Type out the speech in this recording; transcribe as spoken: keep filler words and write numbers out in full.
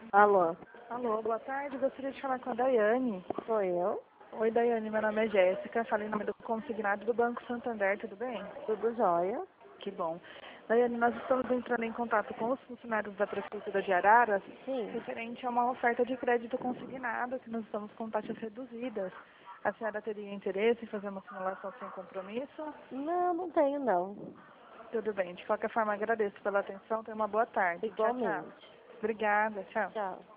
Alô, Alô, boa tarde. Gostaria de falar com a Daiane. sou eu? Oi, Daiane. Meu nome é Jéssica. Falei em nome do consignado do Banco Santander. Tudo bem? Tudo jóia? Que bom. Daiane, nós estamos entrando em contato com os funcionários da Prefeitura de Araras Sim. referente a uma oferta de crédito consignado que nós estamos com taxas reduzidas. A senhora teria interesse em fazer uma simulação sem compromisso? Não, não tenho não. Tudo bem. De qualquer forma, agradeço pela atenção. Tenha uma boa tarde. Tchau, tchau. Igualmente. Obrigada. Tchau. Tchau.